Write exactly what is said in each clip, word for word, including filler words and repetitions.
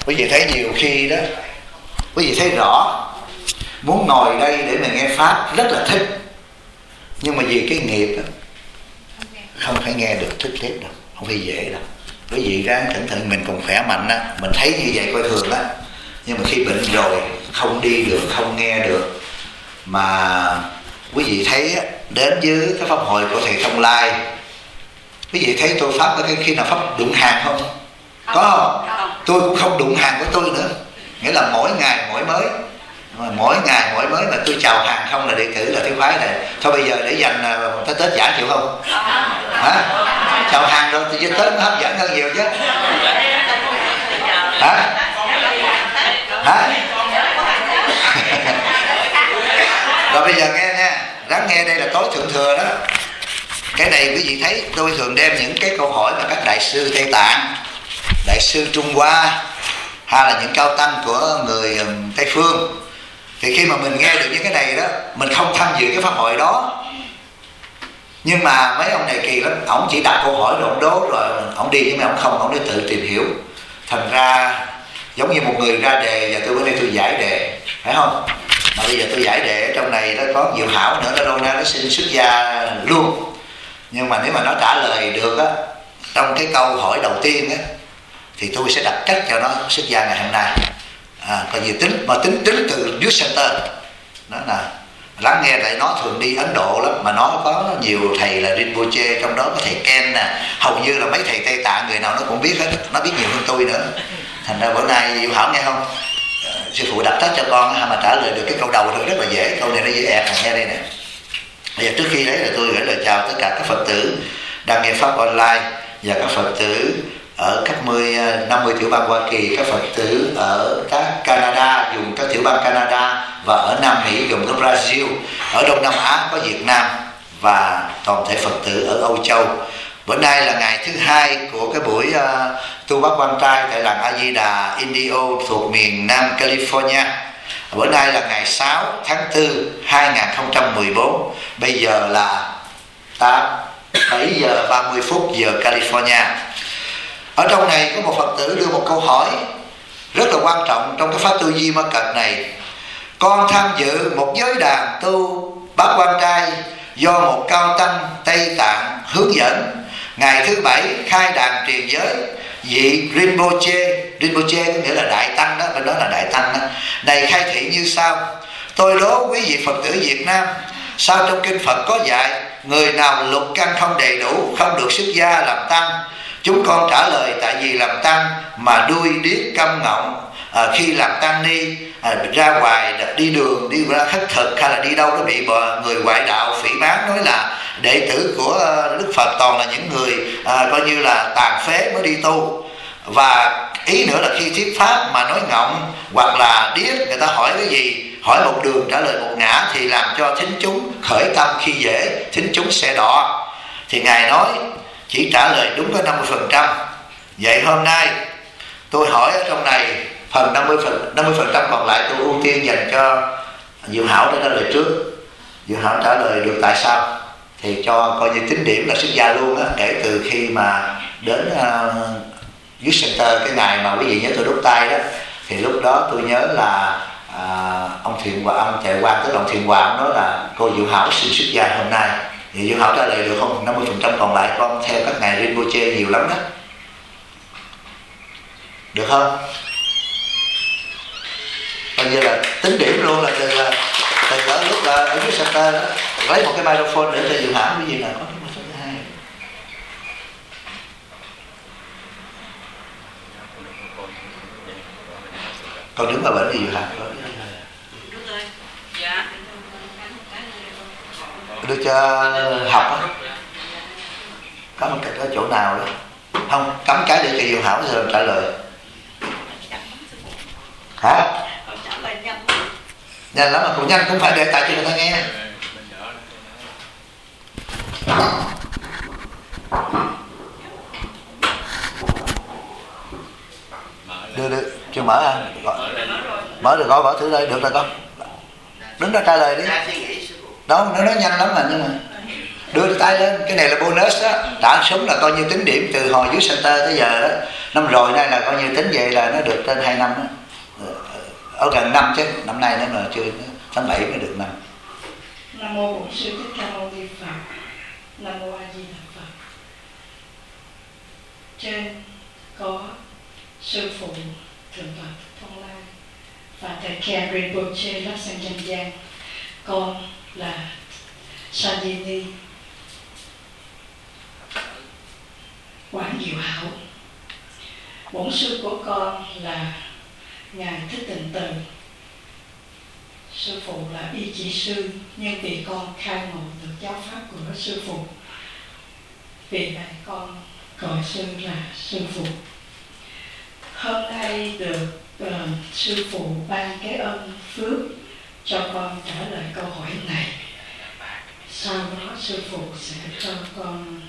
Quý vị thấy nhiều khi đó, quý vị thấy rõ muốn ngồi đây để mà nghe pháp rất là thích, nhưng mà vì cái nghiệp đó không phải nghe được thích hết đâu, không phải dễ đâu. Quý vị ráng cẩn thận, mình còn khỏe mạnh á, mình thấy như vậy coi thường á, nhưng mà khi bệnh rồi không đi được, không nghe được. Mà quý vị thấy á, đến với cái pháp hội của thầy Thông Lai, quý vị thấy tôi pháp ở cái khi nào pháp đụng hàng không? Có không? Tôi cũng không đụng hàng của tôi nữa, nghĩa là mỗi ngày mỗi mới, mỗi ngày mỗi mới mà tôi chào hàng không là đệ tử là thiếu phái này. Thôi bây giờ để dành tới Tết giả chịu không? Hả? Chào hàng rồi thì Tết nó hấp dẫn hơn nhiều chứ. Hả? Hả? Rồi bây giờ nghe nha, ráng nghe, đây là tối thượng thừa đó. Cái này quý vị thấy tôi thường đem những cái câu hỏi mà các đại sư Tây Tạng, đại sư Trung Hoa hay là những cao tăng của người Tây Phương, thì khi mà mình nghe được những cái này đó, mình không tham dự cái pháp hội đó, nhưng mà mấy ông này kỳ lắm, ổng chỉ đặt câu hỏi rồi ổng đố rồi ổng đi, nhưng mà ổng không, ổng đi tự tìm hiểu. Thành ra giống như một người ra đề và tôi bữa nay tôi giải đề, phải không? Mà bây giờ tôi giải đề ở trong này nó có Diệu Hảo nữa, nó đâu ra nó xin xuất gia luôn. Nhưng mà nếu mà nó trả lời được á, trong cái câu hỏi đầu tiên á, thì tôi sẽ đặt trách cho nó xuất gia ngày hôm nay. À, còn nhiều tính mà tính tính từ Youth Center, nó là lắng nghe. Tại nó thường đi Ấn Độ lắm, mà nó có nhiều thầy là Rinpoche, trong đó có thầy Ken nè, hầu như là mấy thầy Tây Tạng người nào nó cũng biết hết, nó biết nhiều hơn tôi nữa. Thành ra bữa nay Diệu Hảo nghe không, à, sư phụ đặt trách cho con mà trả lời được cái câu đầu thôi, rất là dễ, câu này nó dễ ẹt này, nghe đây nè. Bây giờ trước khi đấy là tôi gửi lời chào tất cả các Phật tử đang nghe pháp online và các Phật tử ở các năm mươi tiểu bang Hoa Kỳ, các Phật tử ở các Canada, dùng các tiểu bang Canada, và ở Nam Mỹ dùng cái Brazil, ở Đông Nam Á có Việt Nam, và toàn thể Phật tử ở Âu Châu. Bữa nay là ngày thứ hai của cái buổi uh, tu bác quan trai tại làng A Di Đà Indio thuộc miền Nam California. Bữa nay là ngày sáu tháng tư hai nghìn không trăm mười bốn. Bây giờ là bảy giờ ba mươi phút giờ California. Ở trong này có một Phật tử đưa một câu hỏi rất là quan trọng trong cái pháp tu Di Ma Cật này. Con tham dự một giới đàn tu bác quan trai do một cao tăng Tây Tạng hướng dẫn. Ngày thứ bảy khai đàn truyền giới, vị Rinpoche, Rinpoche có nghĩa là đại tăng đó, bên đó là đại tăng đó, này khai thị như sau: tôi đố quý vị Phật tử Việt Nam, sao trong kinh Phật có dạy người nào lục căn không đầy đủ không được xuất gia làm tăng? Chúng con trả lời tại vì làm tăng mà đuôi điếc câm ngọng, à, khi làm tăng ni à, ra ngoài đi đường, đi ra khất thực hay là đi đâu đó bị người ngoại đạo phỉ báng, nói là đệ tử của Đức Phật toàn là những người à, coi như là tàn phế mới đi tu. Và ý nữa là khi thuyết pháp mà nói ngọng hoặc là điếc, người ta hỏi cái gì, hỏi một đường trả lời một ngã, thì làm cho thính chúng khởi tâm khi dễ, thính chúng sẽ đỏ. Thì Ngài nói chỉ trả lời đúng có năm mươi phần trăm. Vậy hôm nay tôi hỏi ở trong này phần năm mươi phần trăm còn lại tôi ưu tiên dành cho Diệu Hảo để trả lời trước. Diệu Hảo trả lời được tại sao thì cho coi như tính điểm là xuất gia luôn á, kể từ khi mà đến uh, Youth Center cái ngày mà quý vị nhớ tôi đốt tay đó, thì lúc đó tôi nhớ là à, ông Thiện Hòa, ông Chạy Quang tức là ông Thiện Hòa, ông nói là cô Diệu Hảo xin xuất gia hôm nay. Thì Diệu Hảo trả lời được không? năm mươi phần trăm còn lại con theo các ngài Rinpoche nhiều lắm đó, được không? Coi như là tính điểm luôn là từ từ ở lúc là ở Youth Center đó, lấy một cái microphone để cho Diệu Hảo cái gì là có cái số hai. Con đứng vào bệnh gì Diệu Hảo? Đưa cho học á, có một cái ở chỗ nào đó không cắm cái để cho Diệu Hảo rồi trả lời hả? Nhanh lắm mà cũng nhanh, cũng phải để tại cho người ta nghe. Đưa đưa chưa mở à? Mở được, gọi mở thử đây được rồi con. Đứng đó trả lời đi. Đó, nó nói nhanh lắm mà, nhưng mà đưa tay lên, cái này là bonus đó. Đạn súng là coi như tính điểm từ hồi dưới center tới giờ đó. Năm rồi nay là coi như tính vậy là nó được trên hai năm đó. Ở gần năm chứ, năm nay nó là chưa, tháng bảy mới được năm. Nam mô Bổn Sư Thích Ca Mâu Ni Phật. Nam mô A Di Đà Phật. Trên có sư phụ Thượng tọa Thông Lai và thầy Khen Rinpoche Lắc Sang Chân Giang. Con là Sadini Quảng Diệu Hảo. Bổn sư của con là Ngài Thích Tịnh Từ. Sư phụ là y chỉ sư, nhưng vì con khai ngộ được giáo pháp của sư phụ, vì vậy con gọi sư là sư phụ. Hôm nay được uh, sư phụ ban cái ân phước cho con trả lời câu hỏi này. Sau đó sư phụ sẽ cho con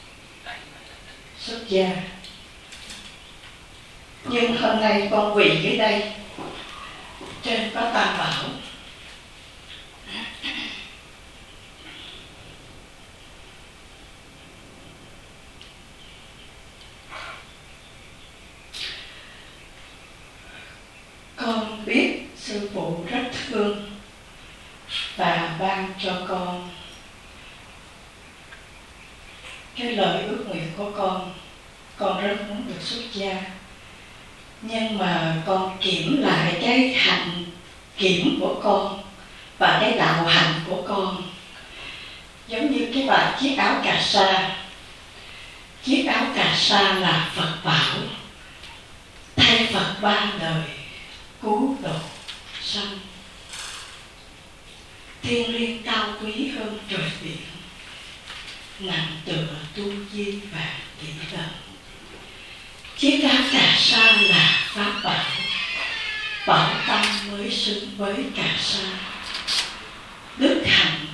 xuất gia. Nhưng hôm nay con quỳ dưới đây, trên có Tam Bảo. Con biết sư phụ rất thương và ban cho con cái lời ước nguyện của con. Con rất muốn được xuất gia, nhưng mà con kiểm lại cái hạnh kiểm của con và cái đạo hành của con. Giống như cái bài chiếc áo cà sa. Chiếc áo cà sa là Phật bảo, thay Phật ba đời cứu độ sanh. Thiên liêng cao quý hơn trời biển, nặng tựa tu di và tỷ lần. Chiếc áo cà sa là pháp bảo, bảo tâm mới xứng với cà sa. Đức hạnh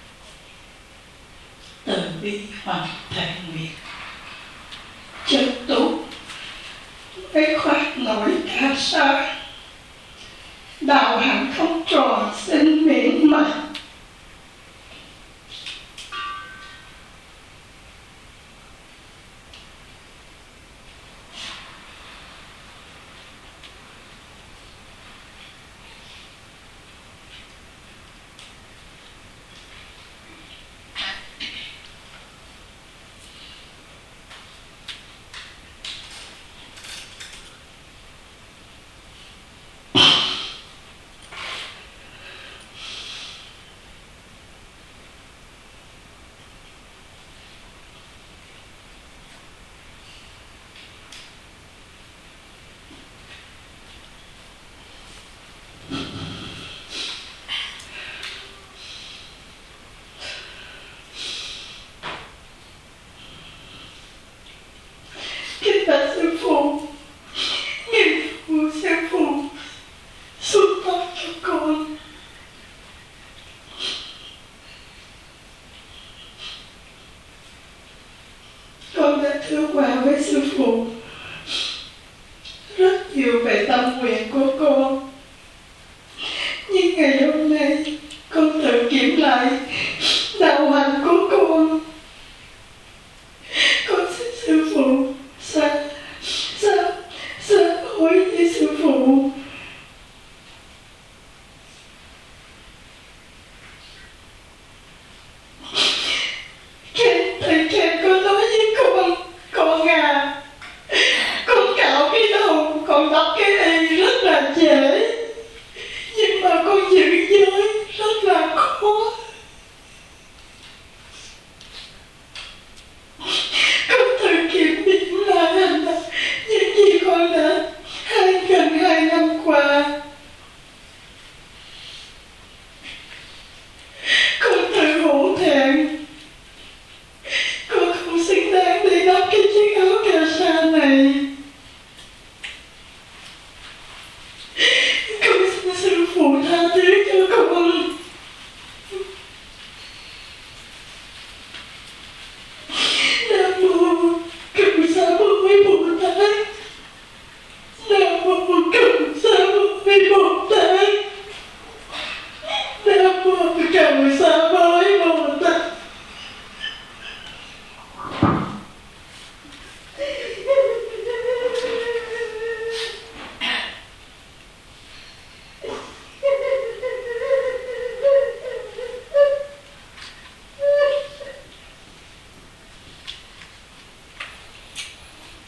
từ bi hoặc thể nguyện, chân tú mới khoác nổi cà sa. Đạo hạnh không tròn xin miễn mà.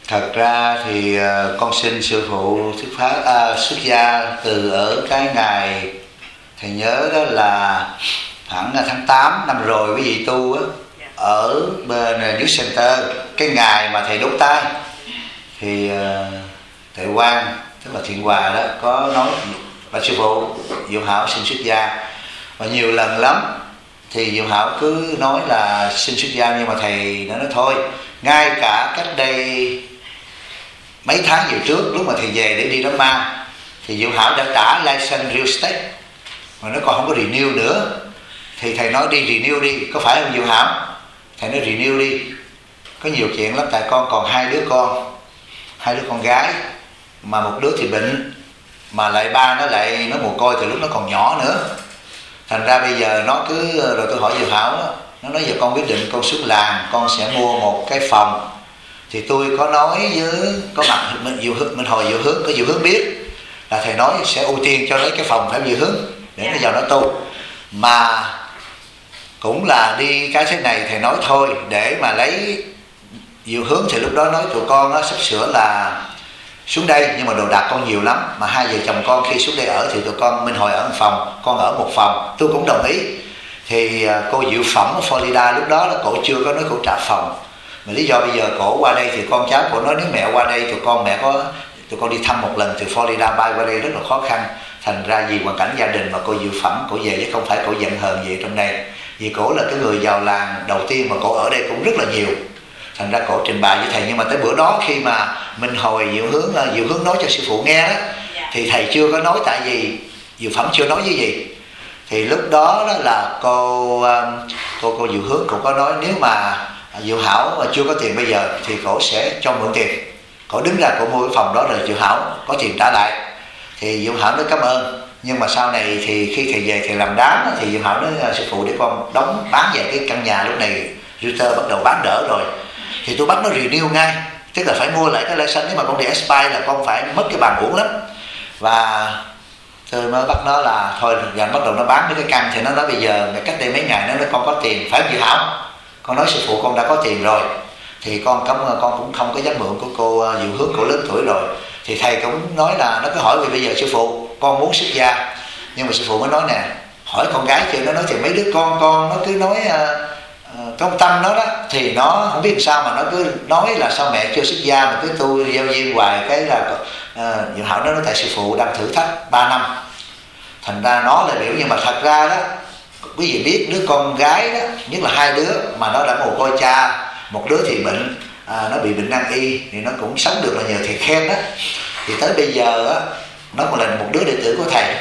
Thật ra thì con xin sư phụ xuất phát à, xuất gia từ ở cái ngày thầy nhớ đó là khoảng tháng tám năm rồi quý vị tu á, ở bên Youth Center. Cái ngày mà thầy đốt tay thì thầy Quang tức là Thiện Hòa đó có nói bà sư phụ Diệu Hảo xin xuất gia, và nhiều lần lắm thì Diệu Hảo cứ nói là xin xuất gia, nhưng mà thầy nó nói thôi. Ngay cả cách đây mấy tháng về trước lúc mà thầy về để đi đám ma thì Diệu Hảo đã trả license real estate mà nó còn không có renew nữa, thì thầy nói đi renew đi, có phải không Diệu Hảo? Thầy nói renew đi, có nhiều chuyện lắm, tại con còn hai đứa con hai đứa con gái, mà một đứa thì bệnh, mà lại ba nó lại nó mồ côi từ lúc nó còn nhỏ nữa. Thành ra bây giờ nó cứ, rồi tôi hỏi Diệu Hảo đó, nó nói giờ con quyết định con xuống làng con sẽ mua một cái phòng. Thì tôi có nói với có mặt mình Diệu Hướng, mình hồi Diệu Hướng, có Diệu Hướng biết là thầy nói sẽ ưu tiên cho lấy cái phòng phải Diệu Hướng để nó vào nó tu. Mà cũng là đi cái thế này, thầy nói thôi để mà lấy Diệu Hướng thì lúc đó nói tụi con đó, sắp sửa là xuống đây, nhưng mà đồ đạc con nhiều lắm, mà hai vợ chồng con khi xuống đây ở thì tụi con Minh Hồi ở một phòng, con ở một phòng. Tôi cũng đồng ý. Thì cô Diệu Phẩm ở Florida lúc đó là cổ chưa có nói cổ trả phòng, mà lý do bây giờ cổ qua đây thì con cháu cổ nói nếu mẹ qua đây tụi con mẹ có tụi con đi thăm một lần từ Florida bay qua đây rất là khó khăn. Thành ra vì hoàn cảnh gia đình mà cô Diệu Phẩm cổ về, chứ không phải cổ giận hờn gì trong đây, vì cổ là cái người giàu làng đầu tiên mà cổ ở đây cũng rất là nhiều. Thành ra cổ trình bày với thầy. Nhưng mà tới bữa đó khi mà Minh Hồi Diệu Hướng Diệu Hướng nói cho sư phụ nghe đó, thì thầy chưa có nói, tại vì Diệu Phẩm chưa nói với gì. Thì lúc đó, đó là cô cô cô Diệu Hướng cũng có nói nếu mà Diệu Hảo mà chưa có tiền bây giờ thì cổ sẽ cho mượn tiền. Cổ đứng ra cổ mua cái phòng đó rồi Diệu Hảo có tiền trả lại. Thì Diệu Hảo nói cảm ơn. Nhưng mà sau này thì khi thầy về thầy làm đám thì Diệu Hảo nói sư phụ để con đóng bán về cái căn nhà. Lúc này Reuters bắt đầu bán đỡ rồi, thì tôi bắt nó renew ngay, tức là phải mua lại cái license. Nếu mà con đi expire là con phải mất cái bàn uổng lắm. Và tôi mới bắt nó là thôi, giờ bắt đầu nó bán cái căn. Thì nó nói bây giờ cách đây mấy ngày nó nói con có tiền phải không Diệu Hảo? Con nói sư phụ con đã có tiền rồi, thì con cấm con cũng không có dám mượn của cô Diệu Hướng, cổ lớn tuổi rồi. Thì thầy cũng nói là nó cứ hỏi vì bây giờ sư phụ con muốn xuất gia, nhưng mà sư phụ mới nói nè, hỏi con gái chưa. Nó nói thì mấy đứa con con nó cứ nói uh, trong tâm nó đó, thì nó không biết làm sao mà nó cứ nói là sao mẹ chưa xuất gia mà cứ tu giao duyên hoài. Cái là uh, Diệu Hảo nó nói tại sư phụ đang thử thách ba năm, thành ra nó là biểu. Nhưng mà thật ra đó quý vị biết đứa con gái đó, nhất là hai đứa mà nó đã mồ côi cha, một đứa thì bệnh à, nó bị bệnh nan y thì nó cũng sống được là nhờ thầy khen đó. Thì tới bây giờ á, nó còn là một đứa đệ tử của thầy.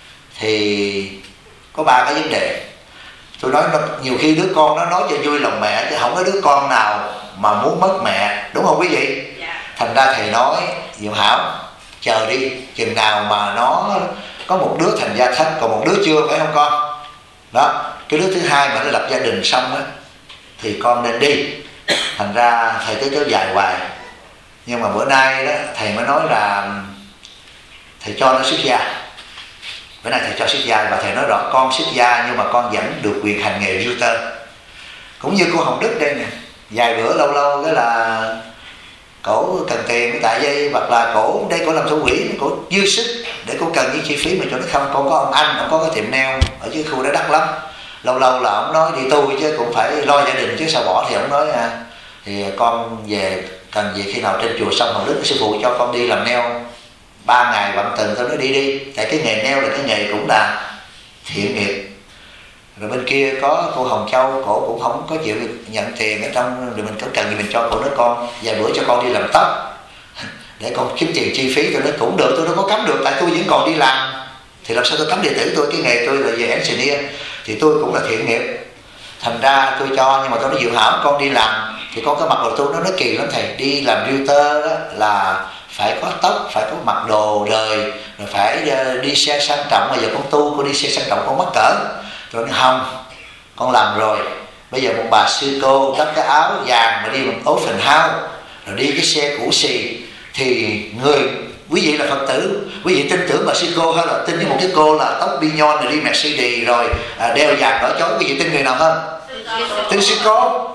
Thì có ba cái vấn đề. Tôi nói nó, nhiều khi đứa con nó nói cho vui lòng mẹ, chứ không có đứa con nào mà muốn mất mẹ, đúng không quý vị? Thành ra thầy nói Diệu Hảo chờ đi, chừng nào mà nó có một đứa thành gia thất, còn một đứa chưa, phải không con? Đó, cái đứa thứ hai mà nó lập gia đình xong á thì con nên đi. Thành ra thầy cứ kéo dài hoài. Nhưng mà bữa nay đó thầy mới nói là thầy cho nó xuất gia. Bữa nay thầy cho xuất gia và thầy nói rõ con xuất gia nhưng mà con vẫn được quyền hành nghề Reuters. Cũng như cô Hồng Đức đây nè, vài bữa lâu lâu cái là cổ cần tiền tại dây, hoặc là cổ đây cổ làm thủ quỹ, cổ dư sức để cổ cần những chi phí mà cho nó không. Con có ông anh, ông có cái tiệm nail ở dưới khu đó đắt lắm, lâu lâu là ông nói đi tu chứ cũng phải lo gia đình chứ sao bỏ. Thì ông nói à, thì con về cần gì khi nào trên chùa xong Hồng Đức sư phụ cho con đi làm nail ba ngày bận từng. Tôi nói đi đi, tại cái nghề nail là cái nghề cũng là thiện nghiệp. Rồi bên kia có cô Hồng Châu, cổ cũng không có chịu nhận tiền ở trong, rồi mình có cần gì mình cho cổ nói con vài bữa cho con đi làm tóc để con kiếm tiền chi phí. Tôi nói cũng được, tôi đâu có cấm được, tại tôi vẫn còn đi làm thì làm sao tôi cấm đệ tử tôi. Cái nghề tôi là về engineer thì tôi cũng là thiện nghiệp, thành ra tôi cho. Nhưng mà tôi nói Diệu Hảo con đi làm thì con có mặc đồ tu. Nó nói kỳ lắm thầy, đi làm Reuters đó là phải có tóc, phải có mặc đồ đời, rồi phải đi xe sang trọng. Bây giờ con tu, con đi xe sang trọng con mắc cỡ. Tôi nói không, con làm rồi. Bây giờ một bà sư cô đắp cái áo vàng mà đi bằng open house, rồi đi cái xe cũ xì, thì người quý vị là Phật tử, quý vị tin tưởng bà sư cô hay là tin với một cái cô là tóc bignon rồi đi Mercedes rồi à, đeo vàng đỏ chói? Quý vị tin người nào hơn? Tin sư cô.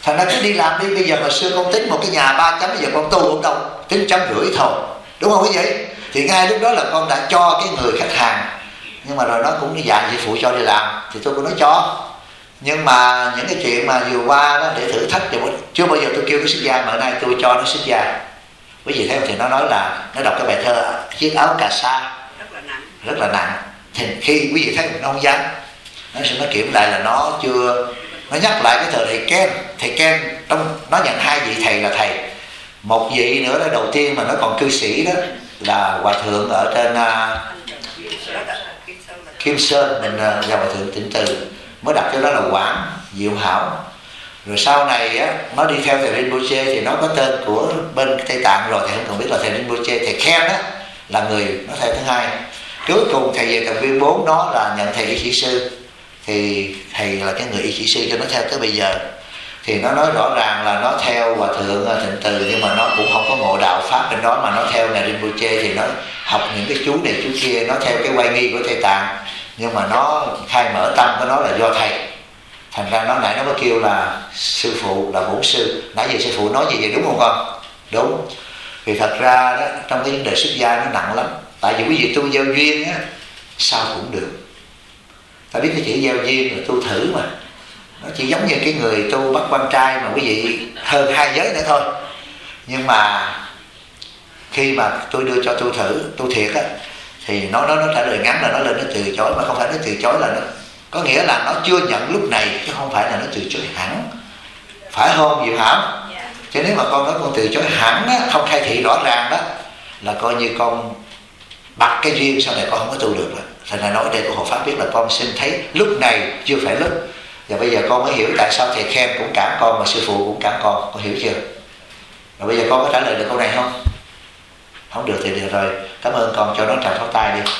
Thành ra cứ đi làm đi. Bây giờ hồi xưa con tính một cái nhà ba chấm, bây giờ con tu cũng đâu tính chấm rưỡi thôi, đúng không quý vị? Thì ngay lúc đó là con đã cho cái người khách hàng, nhưng mà rồi nó cũng dạy chị phụ cho đi làm thì tôi cũng nói cho. Nhưng mà những cái chuyện mà vừa qua đó để thử thách thì chưa bao giờ tôi kêu nó xuất gia, mà hôm nay tôi cho nó xuất gia. Quý vị thấy không? Thì nó nói là nó đọc cái bài thơ chiếc áo cà sa rất là nặng, rất là nặng. Thì khi quý vị thấy nó không dám, nó sẽ nó kiểm lại là nó chưa, nó nhắc lại cái thời thầy Ken. Thầy Ken trong nó nhận hai vị thầy là thầy, một vị nữa là đầu tiên mà nó còn cư sĩ đó là hòa thượng ở trên uh, Kim Sơn, mình uh, là hòa thượng Tịnh Từ, mới đặt cái đó là Quảng Diệu Hảo. Rồi sau này á, nó đi theo thầy Rinpoche thì nó có tên của bên Tây Tạng rồi, thầy không cần biết là thầy Rinpoche. Thầy Ken á là người nó thầy thứ hai. Cuối cùng thầy về Cần Viên bốn đó là nhận thầy y chỉ sư, thì thầy là cái người y chỉ sư cho nó theo tới bây giờ. Thì nó nói rõ ràng là nó theo hòa thượng Tịnh Từ, nhưng mà nó cũng không có ngộ đạo pháp bên đó, mà nó theo ngài Rinpoche. Thì nó học những cái chú này chú kia, nó theo cái quay nghi của Tây Tạng, nhưng mà nó khai mở tâm của nó là do thầy. Thành ra nó nãy nó mới kêu là sư phụ, là bổn sư. Nãy giờ sư phụ nói gì vậy, đúng không con? Đúng. Vì thật ra đó, trong cái vấn đề xuất gia nó nặng lắm. Tại vì quý vị tu gieo duyên á, sao cũng được. Ta biết cái chữ gieo duyên là tu thử mà. Nó chỉ giống như cái người tu bắt quan trai mà quý vị hơn hai giới nữa thôi. Nhưng mà khi mà tôi đưa cho tu thử, tu thiệt á, thì nó, nó, nó trả lời ngắn là nó lên nó từ chối. Mà không phải nó từ chối là nó, có nghĩa là nó chưa nhận lúc này, chứ không phải là nó từ chối hẳn. Phải không Diệu Hảo? Chứ nếu mà con nói con từ chối hẳn á, không khai thị rõ ràng đó, là coi như con bật cái duyên sau này con không có tu được rồi. Thành ra nói đây của Hộ Pháp biết là con xin thấy lúc này chưa phải lúc. Và bây giờ con mới hiểu tại sao thầy Khen cũng cản con mà sư phụ cũng cản con. Con hiểu chưa? Rồi bây giờ con có trả lời được câu này không? Không được thì được rồi. Cảm ơn con, cho nó tràng pháo tay đi.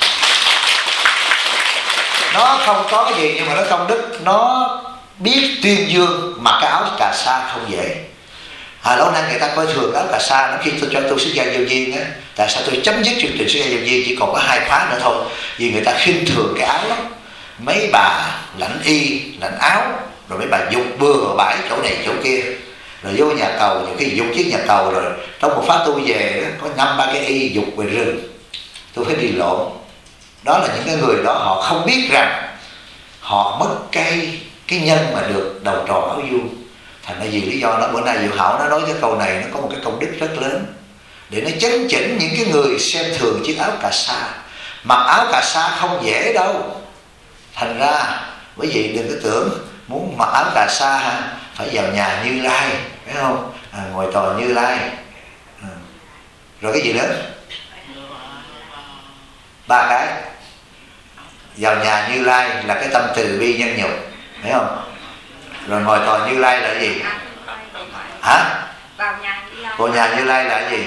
Nó không có cái gì nhưng mà nó công đức. Nó biết tuyên dương mặc cái áo cà sa không dễ. À, lâu nay người ta coi thường áo cà sa. Nó khi tôi cho tôi xuất gia giao duyên á, tại sao tôi chấm dứt chương trình xuất gia giao duyên chỉ còn có hai khóa nữa thôi? Vì người ta khinh thường cái áo lắm. Mấy bà lãnh y, lãnh áo, rồi mấy bà dục bừa bãi chỗ này chỗ kia, rồi vô nhà cầu, nhiều khi dục chiếc nhà cầu, rồi trong một phát tu về đó, có năm ba cái y dục về rừng, tôi phải đi lộn. Đó là những cái người đó họ không biết rằng họ mất cái cái nhân mà được đầu trò áo vuông. Thành ra vì lý do đó bữa nay Diệu Hảo nó nói cái câu này, nó có một cái công đức rất lớn để nó chấn chỉnh những cái người xem thường chiếc áo cà sa. Mặc áo cà sa không dễ đâu. Thành ra quý vị đừng có tưởng muốn mặc áo cà sa ha, phải vào nhà Như Lai, phải không? À, ngồi tòa Như Lai. À. Rồi cái gì nữa? Ba cái. Vào nhà Như Lai là cái tâm từ bi nhân nhục, phải không? Rồi ngồi tòa Như Lai là cái gì? Hả? Vào nhà Như Lai. Vào nhà Như Lai là cái gì?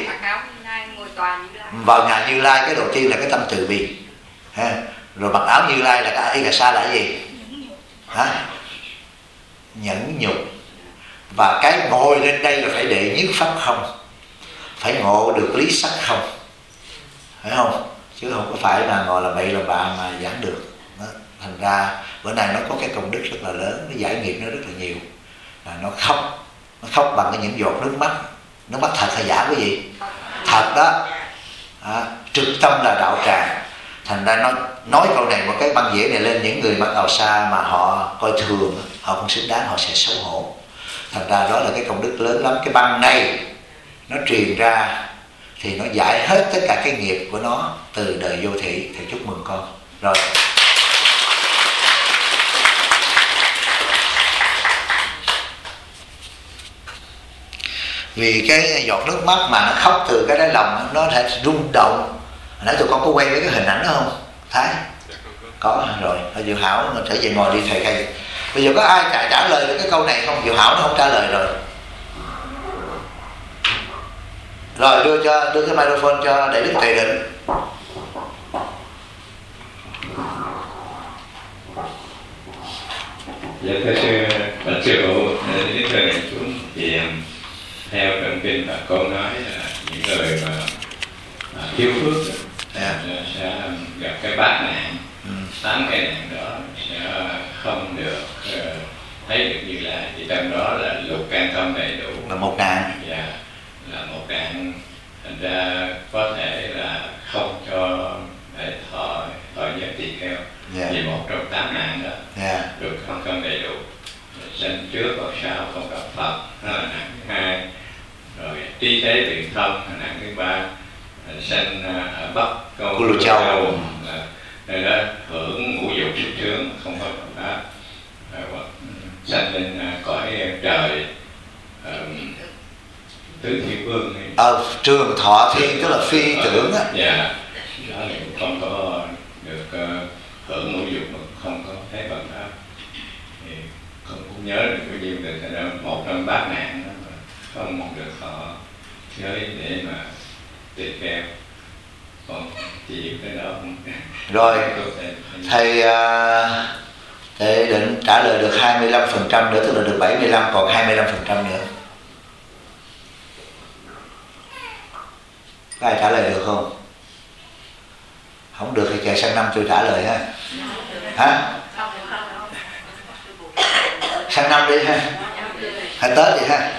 Vào nhà Như Lai cái đầu tiên là cái tâm từ bi. Ha. Rồi mặc áo Như Lai là cả y cà sa là cái gì? Hả? Nhẫn nhục. Và cái ngồi lên đây là phải đệ nhất pháp không, phải ngộ được lý sắc không, phải không? Chứ không có phải là ngồi là bậy là bạ mà giảng được đó. Thành ra bữa nay nó có cái công đức rất là lớn, nó giải nghiệp nó rất là nhiều. Là nó khóc, nó khóc bằng cái những giọt nước mắt. Nước mắt thật hay giả quý vị? Thật đó. À, trực tâm là đạo tràng. Thành ra nó nói câu này, một cái băng dĩa này lên những người mặc áo sa mà họ coi thường, họ không xứng đáng, họ sẽ xấu hổ. Thành ra đó là cái công đức lớn lắm. Cái băng này nó truyền ra thì nó giải hết tất cả cái nghiệp của nó từ đời vô thị. Thầy chúc mừng con. Rồi vì cái giọt nước mắt mà nó khóc từ cái đáy lòng, nó thể rung động. Nãy tụi con có quay với cái hình ảnh đó không Thái? Có rồi. Diệu Hảo trở về ngồi đi thầy khai. Bây giờ có ai trả, trả lời được cái câu này không? Diệu Hảo nó không trả lời rồi. Rồi đưa cho đưa cái microphone cho Đại Đức Tuệ Định. Dạ thưa sư, bạch sư phụ, đến thời này xuống thì theo trong kinh Phật cô nói là những người mà à, thiếu phước yeah. sẽ gặp cái bát nạn, tám ừ. cái nạn đó sẽ không được uh, thấy được Như Lai. Thì trong đó là lục căn không đầy đủ là một nạn. Dạ, là một nạn. Thành ra có thể là không cho để thọ thọ giới tỳ kheo. Yeah. Vì một trong tám nạn đó. Yeah. Được không không đầy đủ. Sanh trước hoặc sau không gặp Phật, đó là nạn thứ hai. Rồi trí tế biện thông là nạn thứ ba. Sanh ở Bắc Câu Cô Lô Châu, nơi đó hưởng ngũ dục sinh sướng không có Phật pháp. Hoặc sanh lên cõi trời um, tứ thiên vương. Ờ, trường thọ thiên tức là phi tưởng á. Dạ, đó là không có được uh, hưởng ngũ dục mà không có thấy Phật pháp. Thì không cũng nhớ được cái duyên từ đó một trong bát nạn đó mà không được họ giới để mà tỳ kheo. Còn chỉ cái đó không. Rồi thầy uh, thầy định trả lời được hai mươi lăm phần trăm nữa, tức là được bảy mươi lăm, còn hai mươi lăm phần trăm nữa. Có ai trả lời được không? Không được thì chờ sang năm tôi trả lời ha. Hả? Sang năm đi ha. Hay Tết đi ha.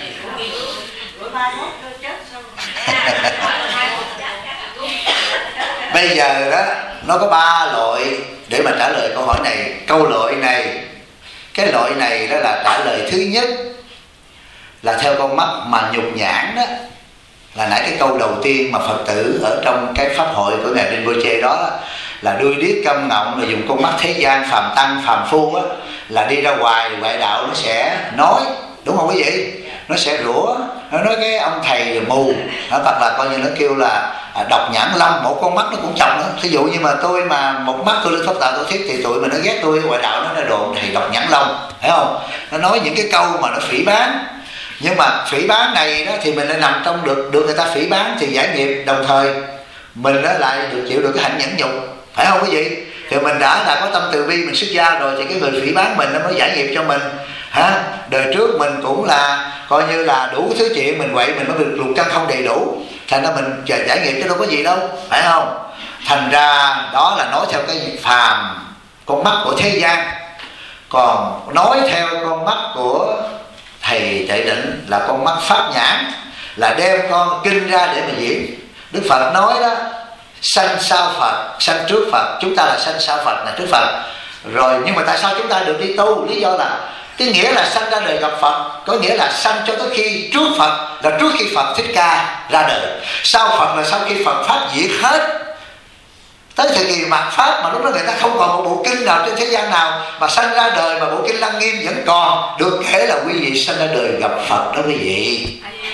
Bây giờ đó nó có ba loại để mà trả lời câu hỏi này. Câu loại này, cái loại này đó là trả lời thứ nhất là theo con mắt mà nhục nhãn đó, là nãy cái câu đầu tiên mà Phật tử ở trong cái pháp hội của ngài Rinpoche đó, là đuôi điếc câm ngọng, là dùng con mắt thế gian phàm tăng phàm phu á, là đi ra ngoài ngoại đạo nó sẽ nói, đúng không quý vị? Nó sẽ rủa, nó nói cái ông thầy rồi mù, nó thật là coi như nó kêu là độc nhãn long, một con mắt nó cũng chồng nữa. Thí dụ như mà tôi mà một mắt tôi lên pháp đạo tôi thiết thì tụi mà nó ghét tôi ngoại đạo nó là đồn thầy độc nhãn long, thấy không? Nó nói những cái câu mà nó phỉ báng. Nhưng mà phỉ báng này đó thì mình lại nằm trong được được người ta phỉ báng thì giải nghiệp, đồng thời mình đó lại được chịu được cái hạnh nhẫn nhục, phải không quý vị? Thì mình đã là có tâm từ bi, mình xuất gia rồi thì cái người phỉ báng mình nó mới giải nghiệp cho mình. Hả? Đời trước mình cũng là coi như là đủ thứ chuyện mình quậy, mình mới được lục căn không đầy đủ, thành ra mình giải nghiệp chứ đâu có gì đâu, phải không? Thành ra đó là nói theo cái phàm, con mắt của thế gian. Còn nói theo con mắt của thầy Tuệ Định là con mắt pháp nhãn, là đem con kinh ra để mà diễn. Đức Phật nói đó, sanh sau Phật, sanh trước Phật, chúng ta là sanh sau Phật là trước Phật. Rồi nhưng mà tại sao chúng ta được đi tu? Lý do là cái nghĩa là sanh ra đời gặp Phật, có nghĩa là sanh cho tới khi trước Phật, là trước khi Phật Thích Ca ra đời. Sau Phật là sau khi Phật Pháp diệt hết, tới thời kỳ mạt Pháp, mà lúc đó người ta không còn một bộ kinh nào trên thế gian nào mà sanh ra đời mà bộ kinh Lăng Nghiêm vẫn còn, được kể là quý vị sanh ra đời gặp Phật đó quý vị.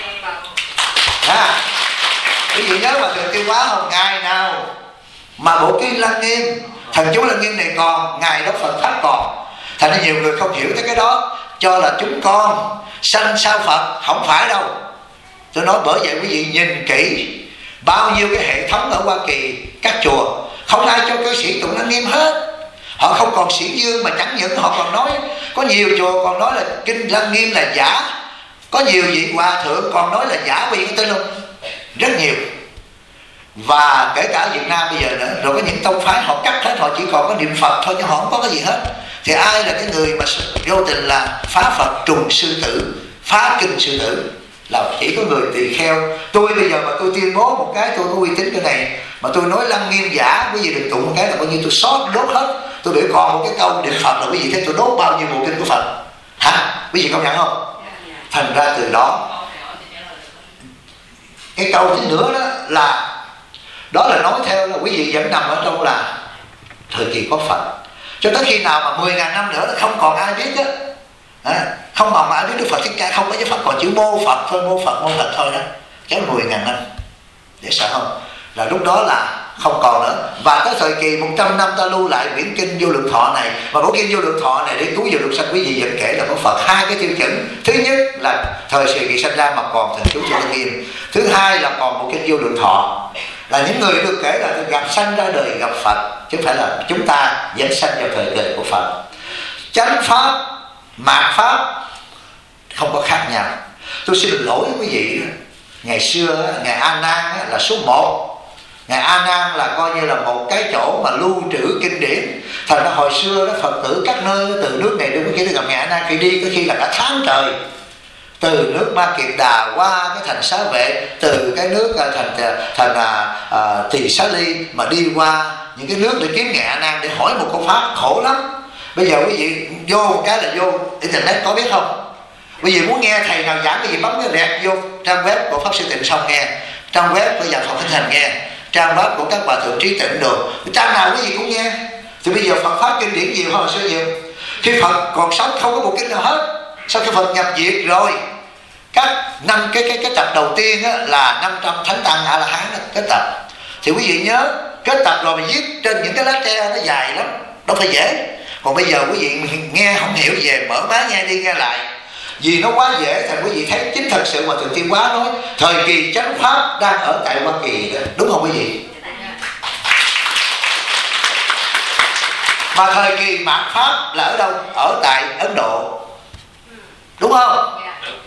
À, quý vị nhớ mà Thượng Tiêu Hóa không? Ngày nào mà bộ kinh Lăng Nghiêm, thần chú Lăng Nghiêm này còn, ngày đó Phật Pháp còn. Thành ra nhiều người không hiểu tới cái đó, cho là chúng con sanh sau Phật. Không phải đâu. Tôi nói bởi vậy quý vị nhìn kỹ bao nhiêu cái hệ thống ở Hoa Kỳ, các chùa không ai cho cư sĩ tụng Lăng Nghiêm hết. Họ không còn sĩ dương, mà chẳng những họ còn nói, có nhiều chùa còn nói là kinh Lăng Nghiêm là giả. Có nhiều vị hòa thượng còn nói là giả, vì tin không? Rất nhiều. Và kể cả Việt Nam bây giờ nữa, rồi có những tông phái họ cắt hết, họ chỉ còn có niệm Phật thôi chứ họ không có cái gì hết. Thì ai là cái người mà vô tình là phá Phật trùng sư tử, phá kinh sư tử? Là chỉ có người tỳ kheo. Tôi bây giờ mà tôi tuyên bố một cái, tôi có uy tín cái này, mà tôi nói Lăng Nghiêm giả, quý vị đừng tụng một cái là bao nhiêu tôi xót đốt hết. Tôi để còn một cái câu niệm Phật là quý vị thấy tôi đốt bao nhiêu bộ kinh của Phật. Hả? Quý vị công nhận không? Thành ra từ đó, cái câu thứ nữa đó là, đó là nói theo là quý vị vẫn nằm ở trong là thời kỳ có Phật, cho tới khi nào mà mười ngàn năm nữa không còn ai biết á, à, không còn ai biết Đức Phật Thích Ca, không có giới Phật, còn chữ mô Phật thôi, mô Phật mô Phật thôi đó, kéo mười ngàn năm để sao không? Là lúc đó là không còn nữa. Và tới thời kỳ một trăm năm ta lưu lại quyển kinh Vô Lượng Thọ này, và bộ kinh Vô Lượng Thọ này để cứu vô lượng sanh, quý vị vẫn kể là có Phật hai cái tiêu chuẩn. Thứ nhất là thời kỳ sanh ra mà còn thần chú Lăng Nghiêm. Thứ hai là còn một kinh Vô Lượng Thọ, là những người được kể là được gặp sanh ra đời gặp Phật, chứ không phải là chúng ta vẫn sanh vào thời kỳ của Phật. Chánh pháp, mạt pháp không có khác nhau. Tôi xin lỗi quý vị, ngày xưa Ngài A Nan là số một, Ngài A Nan là coi như là một cái chỗ mà lưu trữ kinh điển. Thành ra hồi xưa đó Phật tử các nơi từ nước này đến nước kia gặp Ngài A Nan, khi đi có khi là cả tháng trời, từ nước Ma Kiệt Đà qua cái thành Xá Vệ, từ cái nước thành thành à, à, Tỳ Xá Ly mà đi qua những cái nước để kiếm Ngài A Nan để hỏi một câu pháp, khổ lắm. Bây giờ quý vị vô một cái là vô internet, có biết không? Quý vị muốn nghe thầy nào giảng cái gì bấm cái rẹt vô trang web của Pháp Sư Tịnh Xong nghe, trang web của Giảng Phật Thinh Thành nghe, trang web của các bà thượng trí tịnh được, trang nào quý vị cũng nghe. Thì bây giờ Phật pháp kinh điển nhiều hơn hồi xưa nhiều. Khi Phật còn sống không có một kinh nào hết. Sau khi Phật nhập diệt rồi, các năm cái cái cái tập đầu tiên á, là năm trăm thánh tăng A La Hán kết tập. Thì quý vị nhớ kết tập rồi mà viết trên những cái lá tre nó dài lắm, đâu phải dễ. Còn bây giờ quý vị nghe không hiểu về mở máy nghe đi nghe lại, vì nó quá dễ. Thành quý vị thấy chính thật sự mà Thượng Tiên Quá nói thời kỳ chánh pháp đang ở tại Hoa Kỳ đó, đúng không quý vị? Mà thời kỳ mạt pháp là ở đâu? Ở tại Ấn Độ, đúng không?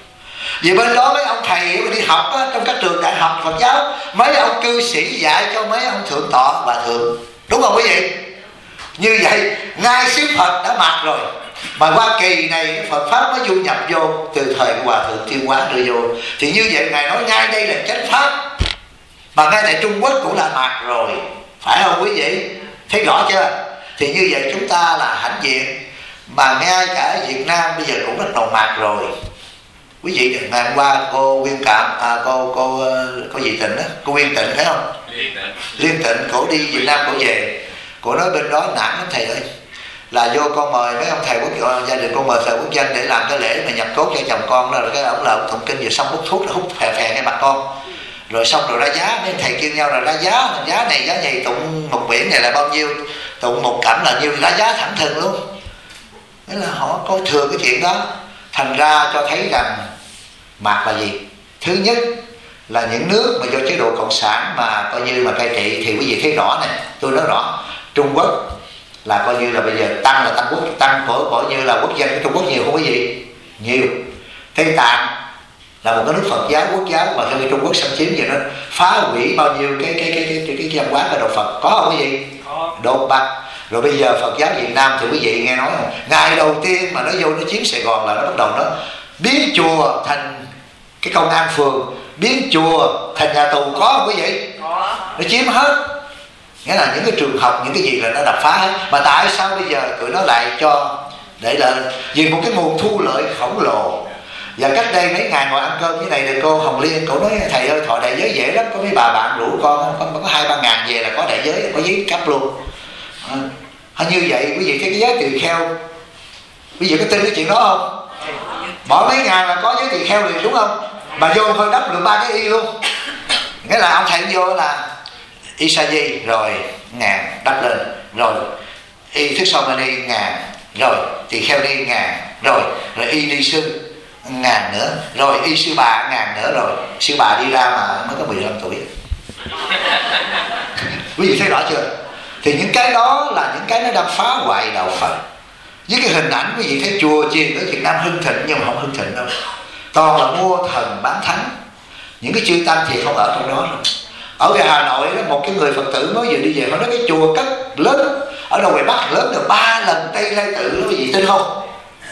Vì bên đó mấy ông thầy mà đi học á, trong các trường đại học Phật giáo, mấy ông cư sĩ dạy cho mấy ông thượng tọa và thượng, đúng không quý vị? Như vậy ngay xứ Phật đã mạt rồi, mà Hoa Kỳ này cái Phật pháp mới du nhập vô từ thời của Hòa Thượng Tiên Quá đưa vô. Thì như vậy Ngài nói ngay đây là chánh pháp, mà ngay tại Trung Quốc cũng là mạt rồi, phải không quý vị? Thấy rõ chưa? Thì như vậy chúng ta là hãnh diện, mà ngay cả Việt Nam bây giờ cũng bắt đầu mạt rồi. Quý vị ngày hôm qua cô Nguyên Cảm, à, cô cô cô gì Tịnh đó, cô Nguyên Tịnh phải không? Liên Tịnh. Liên Tịnh, cổ đi Việt Nam cổ về, cổ nói bên đó nản lắm thầy ơi, là vô con mời mấy ông thầy quốc gia đình, con mời thầy quốc danh để làm cái lễ mà nhập cốt cho chồng con đó, rồi cái ông là ông tụng kinh vừa xong hút thuốc, hút phè phè ngay mặt con, rồi xong rồi ra giá, mấy thầy kêu nhau là ra giá, giá này giá nhì, tụng một quyển này là bao nhiêu, tụng một cảnh là nhiêu, ra giá thẳng thừng luôn. Thế là họ coi thường cái chuyện đó. Thành ra cho thấy rằng mạt là gì? Thứ nhất là những nước mà do chế độ cộng sản mà coi như mà cai trị, thì quý vị thấy rõ này, tôi nói rõ, Trung Quốc là coi như là bây giờ tăng là tăng quốc tăng của coi như là quốc dân của Trung Quốc nhiều không quý vị? Nhiều. Tây Tạng là một cái nước Phật giáo quốc giáo mà khi Trung Quốc xâm chiếm vậy nó phá hủy bao nhiêu cái cái cái cái cái, cái văn hóa của đạo Phật, có không quý vị? Có. Đột bắt. Rồi bây giờ Phật giáo Việt Nam thì quý vị nghe nói không? Ngày đầu tiên mà nó vô nó chiếm Sài Gòn là nó bắt đầu nó biến chùa thành cái công an phường, biến chùa thành nhà tù, có không quý vị? Có. Nó chiếm hết. Nghĩa là những cái trường học, những cái gì là nó đập phá hết. Mà tại sao bây giờ tụi nó lại cho để là vì một cái nguồn thu lợi khổng lồ. Và cách đây mấy ngày ngồi ăn cơm như này thì cô Hồng Liên, cô nói thầy ơi thọ đại giới dễ lắm, có mấy bà bạn rủ con có, có hai ba ngàn về là có đại giới, có giấy cấp luôn. À, như vậy quý vị thấy cái giá tỳ kheo, quý vị có tin cái chuyện đó không? Bỏ mấy ngàn là có giá tỳ kheo liền, đúng không? Mà vô hơi đắp được ba cái y luôn. Nghĩa là ông thầy vô là y sa di rồi ngàn đắp lên, rồi y thức so mani ngàn, rồi tỳ kheo ni ngàn, rồi rồi y ni sư ngàn nữa, rồi y sư bà ngàn nữa, rồi sư bà đi ra mà mới có mười lăm tuổi. Quý vị thấy rõ chưa? Thì những cái đó là những cái nó đang phá hoại đạo Phật. Với cái hình ảnh quý vị thấy chùa chiền ở Việt Nam hưng thịnh, nhưng mà không hưng thịnh đâu, toàn là mua thần bán thánh. Những cái chư tăng thì không ở trong đó rồi. Ở về Hà Nội đó, một cái người Phật tử mới vừa đi về, họ nói cái chùa cất lớn ở đâu ngoài Bắc lớn được ba lần Tây Lai Tự, quý vị tin không?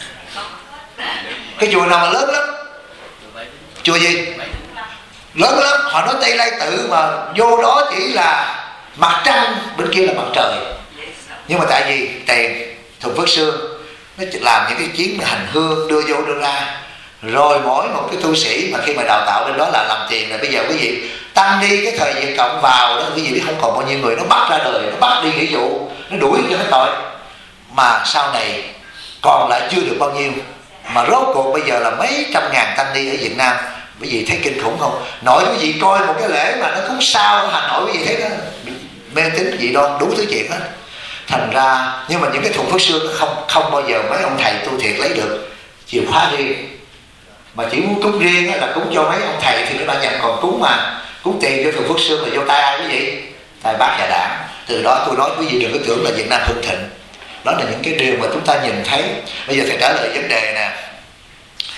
Cái chùa nào mà lớn lắm? Chùa gì? Lớn lắm. Họ nói Tây Lai Tự mà vô đó chỉ là mặt trăng, bên kia là mặt trời. Nhưng mà tại vì tiền Thùng Phước Sương nó làm những cái chuyến hành hương đưa vô đưa ra, rồi mỗi một cái tu sĩ mà khi mà đào tạo bên đó là làm tiền. Là bây giờ quý vị tăng đi cái thời Việt Cộng vào đó, quý vị biết không còn bao nhiêu người nó bắt ra đời, nó bắt đi nghĩa vụ, nó đuổi cho hết tội, mà sau này còn lại chưa được bao nhiêu. Mà rốt cuộc bây giờ là mấy trăm ngàn tăng ni ở Việt Nam. Quý vị thấy kinh khủng không? Nội quý vị coi một cái lễ mà nó cúng sao ở Hà Nội, quý vị thấy đó mê tín dị đoan đủ thứ chuyện hết. Thành ra nhưng mà những cái Thùng Phước Sương nó không không bao giờ mấy ông thầy tu thiệt lấy được chìa khóa riêng. Mà chỉ muốn cúng riêng là cúng cho mấy ông thầy thì nó đã nhận, còn cúng mà cúng tiền cho Thùng Phước Sương là vô tay ai quý vị? Tay Bác và Đảng. Từ đó tôi nói quý vị đừng có tưởng là Việt Nam hưng thịnh. Đó là những cái điều mà chúng ta nhìn thấy. Bây giờ thầy trả lời vấn đề nè.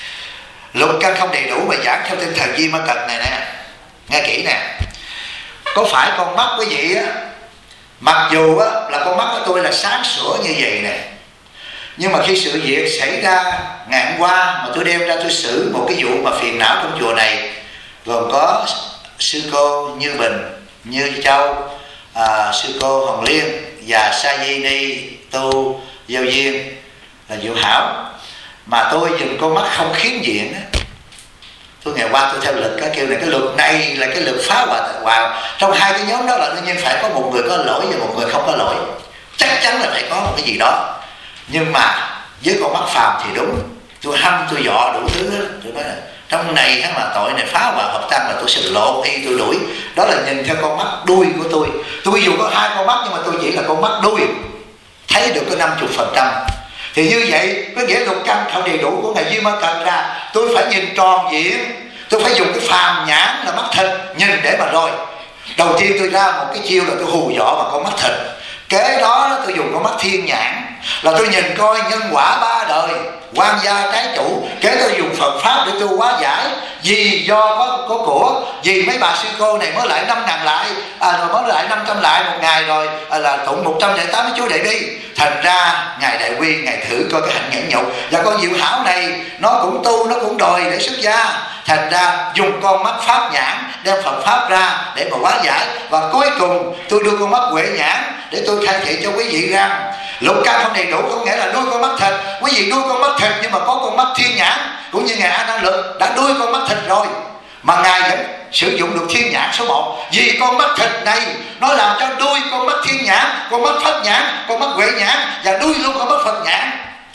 Lục căn không đầy đủ mà giảng theo tinh thần Di Ma Cật này nè, nghe kỹ nè. có phải con mắt quý vị á, mặc dù á, là con mắt của tôi là sáng sủa như vậy nè, nhưng mà khi sự việc xảy ra ngày hôm qua mà tôi đem ra tôi xử một cái vụ mà phiền não trong chùa này, gồm có sư cô Như Bình, Như Châu, à, sư cô Hồng Liên và Sa Di Ni Tu Giao Duyên là Diệu Hảo, mà tôi dùng con mắt không khiếm diện á. Tôi ngày qua tôi theo luật cái kêu này, cái luật này là cái luật phá hoại hòa. Trong hai cái nhóm đó là đương nhiên phải có một người có lỗi và một người không có lỗi, chắc chắn là phải có một cái gì đó. Nhưng mà với con mắt phàm thì đúng, tôi hăm tôi dọ đủ thứ đó. Tôi nói là trong này mà tội này phá hoại hợp tăng là tôi sẽ lộn y tôi đuổi. Đó là nhìn theo con mắt đuôi của tôi. Tôi dù có hai con mắt nhưng mà tôi chỉ là con mắt đuôi, thấy được có năm mươi phần trăm. Thì như vậy có nghĩa lục căn không đầy đủ của Ngài Duy Ma Cật ra, tôi phải nhìn tròn diện. Tôi phải dùng cái phàm nhãn là mắt thịt nhìn để mà rồi. Đầu tiên tôi ra một cái chiêu là tôi hù dọ bằng con mắt thịt. Kế đó tôi dùng con mắt thiên nhãn là tôi nhìn coi nhân quả ba đời, quan gia trái chủ. Kế tôi dùng Phật pháp để tôi hóa giải. Vì do có, có của, vì mấy bà sư cô này mới lại năm ngàn lại, à, rồi mới lại năm trăm lại một ngày rồi, à, là tụng một trăm lẻ tám chú Đại Bi. Thành ra Ngài Đại Quy, Ngài thử coi cái hạnh nhẫn nhục. Và con Diệu Hảo này nó cũng tu, nó cũng đòi để xuất gia. Thành ra dùng con mắt pháp nhãn đem Phật pháp ra để mà hóa giải. Và cuối cùng tôi đưa con mắt huệ nhãn để tôi khai thị cho quý vị rằng lục căn không đầy đủ không nghĩa là nuôi con mắt thịt. Quý vị nuôi con mắt thịt nhưng mà có con mắt thiên nhãn, cũng như Ngài A Nan Lực đã nuôi con mắt thịt rồi, mà Ngài vẫn sử dụng được thiên nhãn số một. Vì con mắt thịt này nó làm cho đuôi con mắt thiên nhãn, con mắt pháp nhãn, con mắt huệ nhãn và đuôi luôn con mắt Phật nhãn.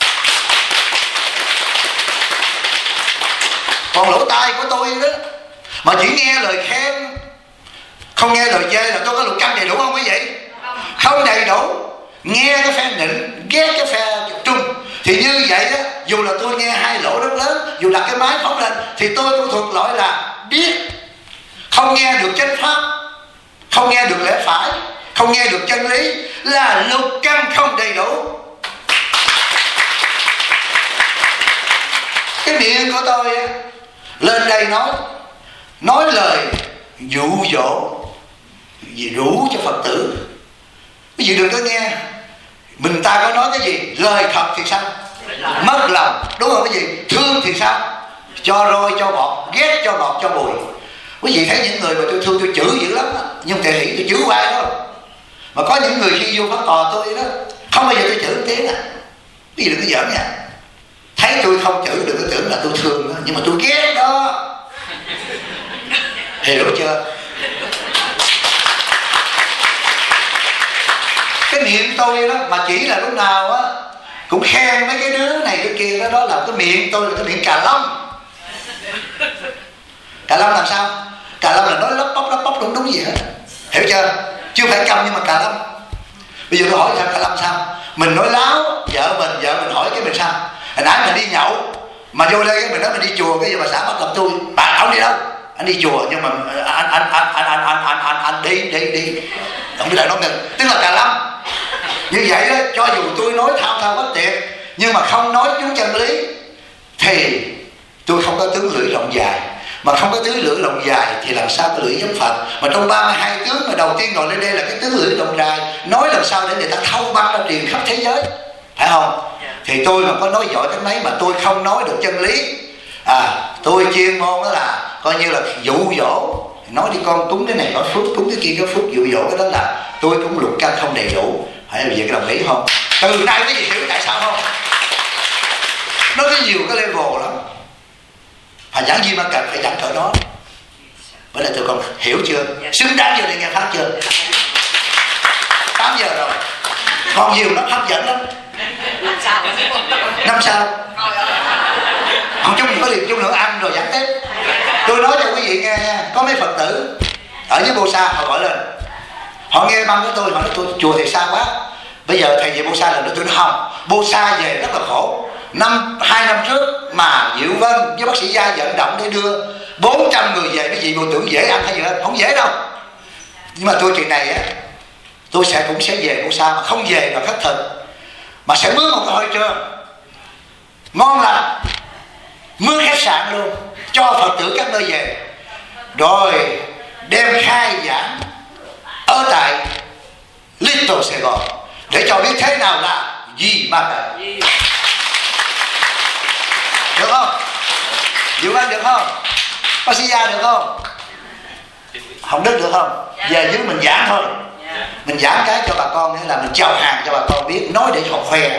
Còn lỗ tai của tôi đó mà chỉ nghe lời khen, không nghe lời chê là tôi có lục căn đầy đủ không quý vị? Không đầy đủ. Nghe cái phe nịnh, ghét cái phe trung. Thì như vậy đó, dù là tôi nghe hai lỗ rất lớn, dù đặt cái máy phóng lên, thì tôi tôi thuộc loại là biết. Không nghe được chánh pháp, không nghe được lẽ phải, không nghe được chân lý, là lục căn không đầy đủ. Cái miệng của tôi á, lên đây nói nói lời dụ dỗ, rủ cho Phật tử. Quý vị đừng có nghe mình ta có nói cái gì, lời thật thì sao? Mất lòng, đúng không quý vị? Thương thì sao? Cho roi cho bọt, ghét cho ngọt cho bùi. Quý vị thấy những người mà tôi thương tôi chửi dữ lắm đó, nhưng thể hiện tôi chửi hoài đó. Mà có những người khi vô pháp tòa tôi đó, không bao giờ tôi chửi tiếng à. Quý vị đừng có giỡn nha. Thấy tôi không chửi đừng có tưởng là tôi thương đó, nhưng mà tôi ghét đó. Hiểu chưa? Cái miệng tôi đó mà chỉ là lúc nào á cũng khen mấy cái đứa này cái kia đó, đó là cái miệng tôi là cái miệng cà lông. Cà lông làm sao? Cà lông là nói lấp bóc lấp bóc đúng đúng gì hết. Hiểu chưa? Chưa phải câm nhưng mà cà lông. Bây giờ tôi hỏi sao cà lông sao? Mình nói láo vợ mình, vợ mình hỏi cái mình sao? Hồi nãy mình đi nhậu mà vô đây cái mình nói mình đi chùa, cái giờ bà xã bắt gặp tôi, bà không đi đâu, anh đi chùa nhưng mà anh anh anh anh anh anh anh anh, anh đi đi đi không biết lại nói ngừng, tức là cà lông. Như vậy đó, cho dù tôi nói thao thao bất tuyệt nhưng mà không nói chúng chân lý thì tôi không có tướng lưỡi rộng dài. Mà không có tướng lưỡi rộng dài thì làm sao có lưỡi giống Phật? Mà trong ba mươi hai tướng mà đầu tiên ngồi lên đây là cái tướng lưỡi rộng dài, nói làm sao để người ta thâu băng ra truyền khắp thế giới, phải không? Thì tôi mà có nói giỏi cái mấy mà tôi không nói được chân lý, à tôi chuyên môn đó là coi như là dụ dỗ, nói đi con cúng cái này có phước, cúng cái kia có phước, dụ dỗ cái đó là tôi cũng lục căn không đầy đủ. Phải là việc đồng ý không? Từ nay cái gì hiểu tại sao không? Nó có nhiều cái level lắm. Phải giảng Duy Ma Cật phải giảng cỡ đó. Bởi đây tụi con hiểu chưa? Xứng đáng vô để nghe pháp chưa? tám giờ rồi. Còn nhiều lắm, hấp dẫn lắm. Năm sao? Không chung có liệt chung nữa ăn rồi giảng tiếp. Tôi nói cho quý vị nghe nha. Có mấy Phật tử ở dưới Bô Sa họ gọi lên, họ nghe băng của tôi, họ nói tôi chùa thì xa quá, bây giờ thầy về Bô Sa lần nữa. Tôi nói không, Bô Sa về rất là khổ. Năm hai năm trước mà Diệu Vân với bác sĩ Gia vận động để đưa bốn trăm người về, cái gì bộ tưởng dễ ăn hay gì hết, không dễ đâu. Nhưng mà tôi chuyện này á, tôi sẽ cũng sẽ về Bô Sa, mà không về mà khất thực, mà sẽ mướn một cái hội trường ngon lành, mướn khách sạn luôn cho Phật tử các nơi về, rồi đem khai giảng ở tại Little Sài Gòn để cho biết thế nào là gì mà cần. Được không? Diệu Anh được không? Bác sĩ Gia được không? Hồng Đức được không? Về dưới mình giảng thôi. Mình giảng cái cho bà con nghĩa là mình chào hàng cho bà con biết, nói để họ khoe.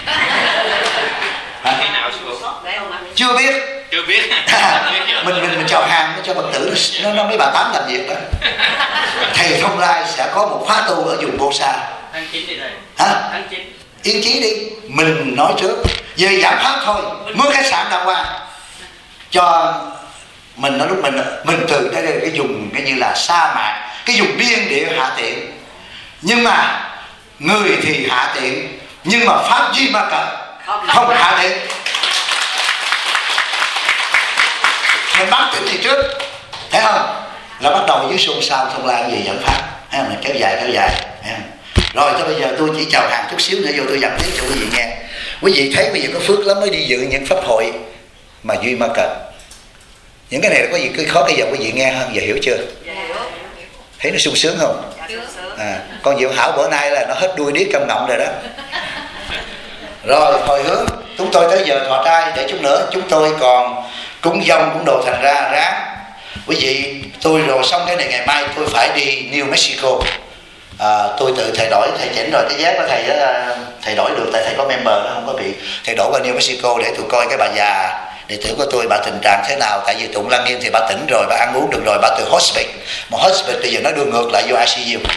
Khi nào chưa biết chưa biết mình mình mình chào hàng cho Phật tử nó nó mấy bà tám làm việc đó. Thầy Thông Lai sẽ có một khóa tu ở vùng Bô Sa. Tháng chín đi thầy. Hả? Tháng chín. Yên chí đi, mình nói trước về giảng pháp thôi, mướn khách sạn đàng hoàng cho mình. Nói lúc mình mình từ đây cái vùng cái như là sa mạc, cái vùng biên địa hạ tiện, nhưng mà người thì hạ tiện, nhưng mà pháp duy ma cần không hạ tiện. Mình bắt tỉnh gì trước, thấy không? Là bắt đầu với xôn xao Thông Lai gì dẫn pháp, thấy không? Mình kéo dài kéo dài, thấy không? Rồi cho bây giờ tôi chỉ chào hàng chút xíu nữa vô tôi dẫn tiếp cho quý vị nghe. Quý vị thấy bây giờ có phước lắm mới đi dự những pháp hội mà duy ma cần. Những cái này có gì cứ khó bây giờ quý vị nghe hơn, giờ hiểu chưa? Thấy nó sung sướng không? À, con Diệu Hảo bữa nay là nó hết đuôi điếc câm ngọng rồi đó. Rồi hồi hướng chúng tôi tới giờ thọ trai để chút nữa chúng tôi còn cúng dông cũng đồ, thành ra ráng quý vị. Tôi rồi xong cái này ngày mai tôi phải đi New Mexico. À, tôi tự thầy đổi thầy chỉnh rồi cái vé của thầy đó, thầy đổi được tại thầy có member đó, không có bị thầy đổi qua New Mexico để tôi coi cái bà già đệ tử của tôi bà tình trạng thế nào. Tại vì Tụng Lăng Nghiêm thì bà tỉnh rồi, bà ăn uống được rồi, bà từ hospice mà hospice bây giờ nó đưa ngược lại vô I C U.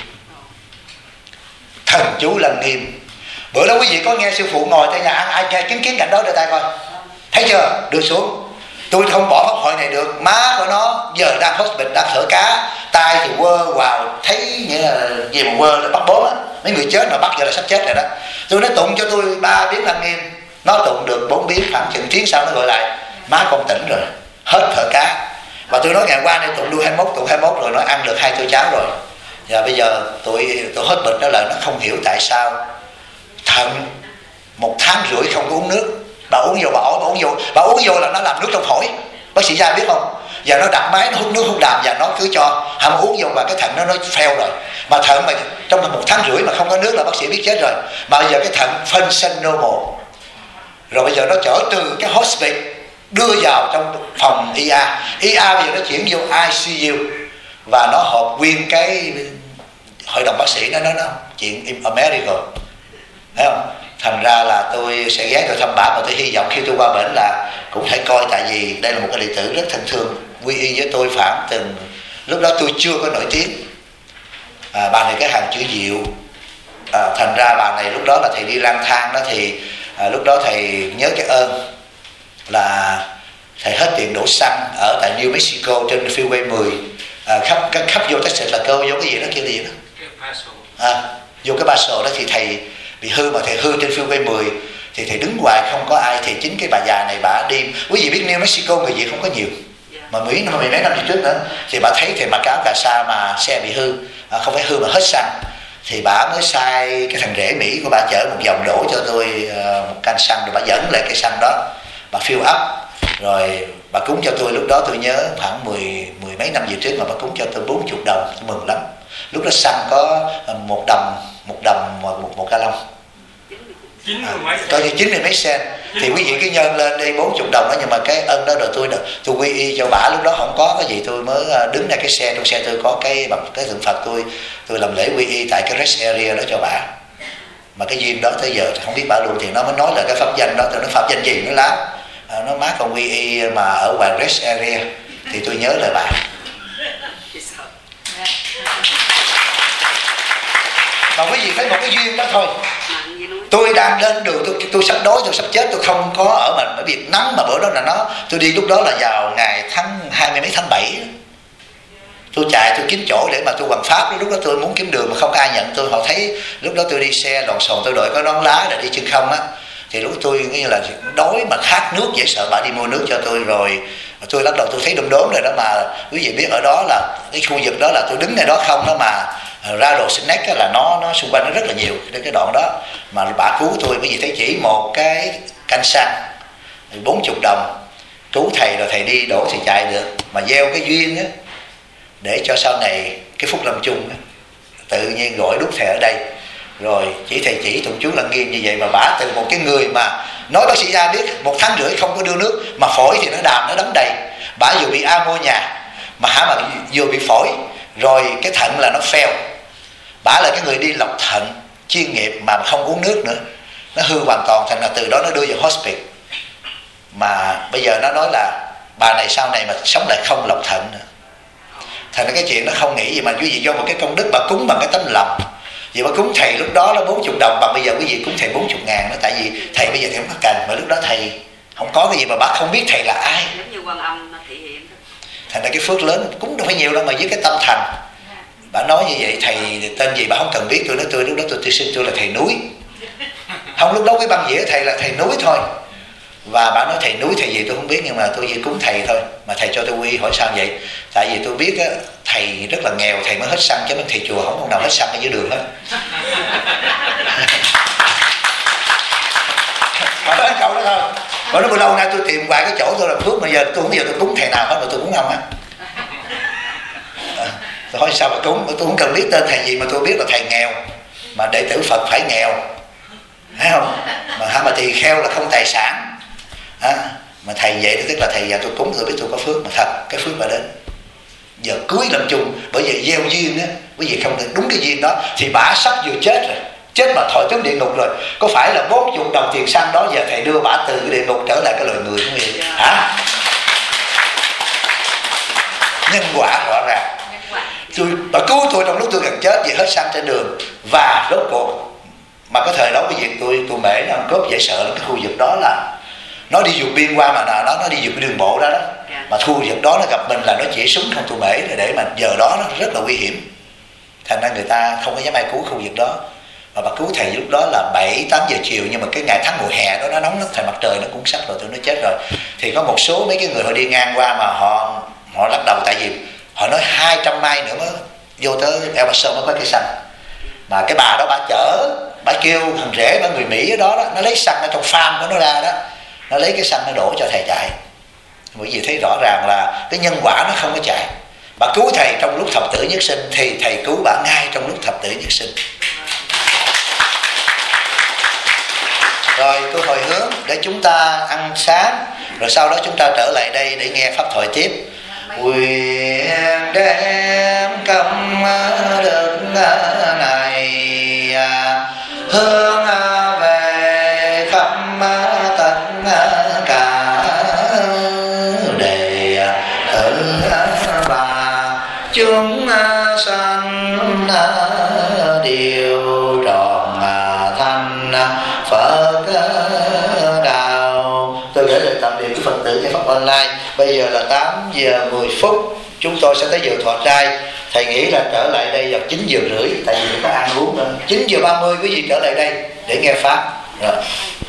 Thần chú Lăng Nghiêm bữa đó quý vị có nghe sư phụ ngồi tại nhà ăn, ai nghe chứng kiến cảnh đó đưa tay coi, thấy chưa? Đưa xuống. Tôi không bỏ pháp hội này được, má của nó giờ đang hospice đang thở cá, tay thì quơ vào, thấy nghĩa là gì mà quơ là bắt bố á, mấy người chết mà bắt giờ là sắp chết rồi đó. Tôi nói tụng cho tôi ba biến Lăng Nghiêm, nó tụng được bốn biến, khoảng chừng tiếng sau nó gọi lại má con tỉnh rồi, hết thở cá. Và tôi nói ngày qua đây tụng đuôi hai mươi mốt, tụng hai mươi mốt rồi nó ăn được hai tô cháo rồi. Và bây giờ tôi tôi hết bệnh đó là nó không hiểu tại sao thận một tháng rưỡi không có uống nước. Bà uống vô bà ổi, bà uống vô bà uống vô là nó làm nước trong phổi, bác sĩ Gia biết không? Và nó đặt máy nó hút nước hút đàm và nó cứ cho hàm uống vô và cái thận nó nó fail rồi. Mà thận mà trong một tháng rưỡi mà không có nước là bác sĩ biết chết rồi. Mà bây giờ cái thận function normal rồi, bây giờ nó chở từ cái hospital đưa vào trong phòng i a. i a bây giờ nó chuyển vô I C U và nó họp nguyên cái hội đồng bác sĩ nó nói nó chuyện America, thấy không? Thành ra là tôi sẽ ghé tôi thăm bà, và tôi hy vọng khi tôi qua bển là cũng phải coi, tại vì đây là một cái đệ tử rất thân thương, quy y với tôi khoảng từng lúc đó tôi chưa có nổi tiếng. À, bà này cái hàng chữ Diệu, à, thành ra bà này lúc đó là thầy đi lang thang đó thì à, lúc đó thầy nhớ cái ơn là thầy hết tiền đổ xăng ở tại New Mexico trên Freeway mười, à, khắp khắp vô Texas là câu vô cái gì đó kia gì đó, à, vô cái Paso đó thì thầy bị hư, mà thầy hư trên Freeway mười thì thầy đứng hoài không có ai, thì chính cái bà già này bà đi. Quý vị biết New Mexico người Việt không có nhiều, mà Mỹ năm mười mấy năm trước nữa thì bà thấy thầy mặc áo cà sa mà xe bị hư, à, không phải hư mà hết xăng, thì bà mới sai cái thằng rể Mỹ của bà chở một vòng đổ cho tôi uh, một can xăng, rồi bà dẫn lại cái xăng đó, bà fill up rồi bà cúng cho tôi. Lúc đó tôi nhớ khoảng mười mười mấy năm về trước mà bà cúng cho tôi bốn mươi đồng, tôi mừng lắm. Lúc đó xăng có một đồng một đồng một một, một gallon, à, coi như chín mươi mấy sen, thì quý vị cứ nhân lên đi bốn mươi đồng đó. Nhưng mà cái ân đó rồi tôi tôi quy y cho bả, lúc đó không có cái gì, tôi mới đứng ra cái xe, trong xe tôi có cái bằng cái tượng Phật, tôi tôi làm lễ quy y tại cái rest area đó cho bả. Mà cái duyên đó tới giờ không biết bả luôn, thì nó mới nói là cái pháp danh đó, tôi nói pháp danh gì nữa lắm, à, nó má con quy y mà ở ngoài rest area, thì tôi nhớ lời bả. Mà quý vị thấy một cái duyên đó thôi. Tôi đang lên đường, tôi tôi sắp đói, tôi sắp chết, tôi không có ở mà bởi vì nắng, mà bữa đó là nó tôi đi lúc đó là vào ngày tháng hai mươi mấy tháng bảy, tôi chạy tôi kiếm chỗ để mà tôi hoằng pháp. Lúc đó tôi muốn kiếm đường mà không ai nhận tôi, họ thấy lúc đó tôi đi xe lòn xòn, tôi đội có nón lá để đi chân không á, thì lúc tôi như là đói mà khát nước dễ sợ, bà đi mua nước cho tôi. Rồi tôi bắt đầu tôi thấy đom đóm rồi đó. Mà quý vị biết ở đó là cái khu vực đó là tôi đứng ngay đó không đó, mà rattlesnake là nó nó xung quanh nó rất là nhiều cái đoạn đó. Mà bà cứu tôi, quý vị thấy chỉ một cái canh xăng bốn mươi đồng cứu thầy, rồi thầy đi đổ thì chạy được. Mà gieo cái duyên á để cho sau này cái phúc lâm chung á, tự nhiên gọi đúng thầy ở đây. Rồi chỉ thầy chỉ tụng chú lăng nghiêm như vậy, mà bả từ một cái người mà nói bác sĩ A biết một tháng rưỡi không có đưa nước, mà phổi thì nó đàm nó đóng đầy, bả vừa bị amonia mà hả mà vừa bị phổi, rồi cái thận là nó fail. Bả là cái người đi lọc thận chuyên nghiệp mà không uống nước nữa, nó hư hoàn toàn, thành là từ đó nó đưa vào hospital. Mà bây giờ nó nói là bà này sau này mà sống lại không lọc thận nữa. Thành ra cái chuyện nó không nghĩ gì, mà quý vị do một cái công đức bà cúng bằng cái tấm lòng. Vì bà cúng thầy lúc đó nó bốn mươi đồng, bằng bây giờ quý vị cúng thầy bốn mươi ngàn đó. Tại vì thầy bây giờ thì không có cần, mà lúc đó thầy không có cái gì mà bà không biết thầy là ai. Giống như Quan Âm thị hiện. Thành ra cái phước lớn cúng đâu phải nhiều đâu, mà với cái tâm thành. Bà nói như vậy, thầy tên gì bà không cần biết. Tôi nói tôi lúc đó tôi, tôi xin tôi là thầy núi. Không, lúc đó cái băng dĩa thầy là thầy núi thôi. Và bà nói thầy núi thầy gì tôi không biết, nhưng mà tôi chỉ cúng thầy thôi. Mà thầy cho tôi quy, hỏi sao vậy? Tại vì tôi biết á, thầy rất là nghèo, thầy mới hết xăng, chứ mấy thầy chùa không có nào hết xăng ở dưới đường hết. Bà nói câu đó thôi. Bà nói bữa lâu nay tôi tìm vài cái chỗ tôi làm phước, mà giờ tôi không giờ tôi cúng thầy nào hết, mà tôi cúng ông á. À, tôi hỏi sao mà cúng? Tôi không cần biết tên thầy gì, mà tôi biết là thầy nghèo, mà đệ tử Phật phải nghèo, thấy không? Mà hả mà tỳ kheo là không tài sản. À, mà thầy vậy đó, tức là thầy giờ tôi cúng tôi biết tôi có phước, mà thật cái phước mà đến giờ cưới làm chung, bởi vì gieo duyên á, bởi vì không được đúng cái duyên đó thì bả sắp vừa chết rồi, chết mà thọ tướng địa ngục rồi, có phải là bốn mươi đồng tiền xăng đó giờ thầy đưa bả từ cái địa ngục trở lại cái loài người không vậy? Hả? Nhân quả rõ ràng. Tôi bà cứu tôi trong lúc tôi gần chết vì hết xăng trên đường, và rốt cuộc mà cái thời đó cái việc tôi tôi mễ nó ăn cướp dễ sợ lắm. Cái khu vực đó là nó đi vượt biên qua, mà nó nó đi vượt cái đường bộ ra đó, mà khu vực đó nó gặp mình là nó chỉ súng không tôi mễ, để mà giờ đó nó rất là nguy hiểm. Thành ra người ta không có dám ai cứu khu vực đó. Mà bà cứu thầy lúc đó là bảy tám giờ chiều, nhưng mà cái ngày tháng mùa hè đó nó nóng lắm, thời mặt trời nó cũng sắp rồi, tôi nói chết rồi. Thì có một số mấy cái người họ đi ngang qua mà họ họ lắc đầu, tại vì họ nói hai trăm mai nữa mới vô tới Eo Ba Sơn mới có cây xăng. Mà cái bà đó bà chở, bà kêu thằng rể bà người Mỹ ở đó, đó nó lấy xăng ở trong farm của nó ra đó, nó lấy cái xăng nó đổ cho thầy chạy. Bởi vì thấy rõ ràng là cái nhân quả nó không có chạy. Bà cứu thầy trong lúc thập tử nhất sinh thì thầy cứu bà ngay trong lúc thập tử nhất sinh. Rồi tôi hồi hướng để chúng ta ăn sáng, rồi sau đó chúng ta trở lại đây để nghe pháp thoại tiếp. Quyền đem công đức này hướng về khắp tất cả đệ tử và chúng sanh đều trọn thành Phật đạo. Tôi gửi lời tạm biệt với Phật tử nghe pháp online. Bây giờ là tám giờ mười phút, chúng tôi sẽ tới giờ thọ trai. Thầy nghĩ là trở lại đây vào chín giờ rưỡi, tại vì có ăn uống nữa. chín giờ ba mươi quý vị trở lại đây để nghe pháp. Rồi.